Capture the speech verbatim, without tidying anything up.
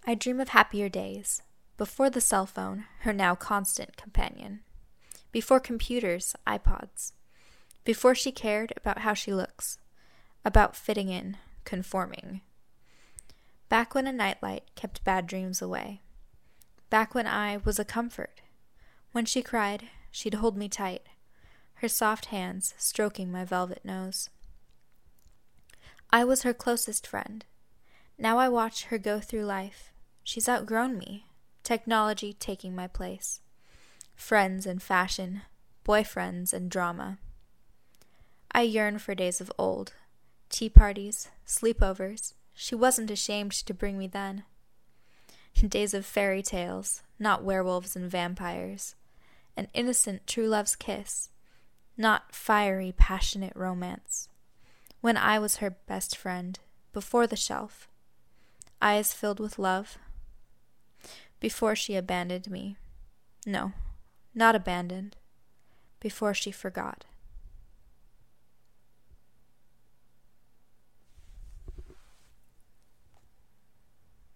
I dream of happier days, before the cell phone, her now constant companion, before computers, iPods, before she cared about how she looks, about fitting in, conforming. Back when a nightlight kept bad dreams away. Back when I was a comfort. When she cried, she'd hold me tight, her soft hands stroking my velvet nose. I was her closest friend. Now I watch her go through life. She's outgrown me, technology taking my place. Friends and fashion, boyfriends and drama. I yearn for days of old, tea parties, sleepovers. She wasn't ashamed to bring me then. Days of fairy tales, not werewolves and vampires. An innocent true love's kiss, not fiery, passionate romance. When I was her best friend, before the shelf. Eyes filled with love. Before she abandoned me. No, not abandoned. Before she forgot.